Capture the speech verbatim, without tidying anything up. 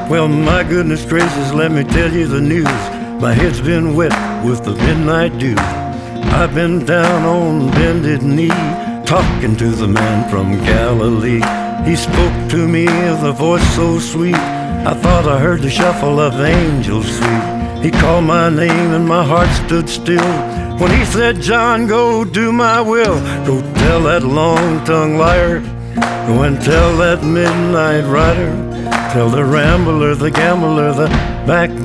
Well, my goodness gracious, let me tell you the news. My head's been wet with the midnight dew. I've been down on bended knee, talking to the man from Galilee. He spoke to me with a voice so sweet, I thought I heard the shuffle of angels sweet. He called my name and my heart stood still when he said, John, go do my will. Go tell that long-tongued liar, go and tell that midnight rider, tell the rambler, the gambler, the backbiter,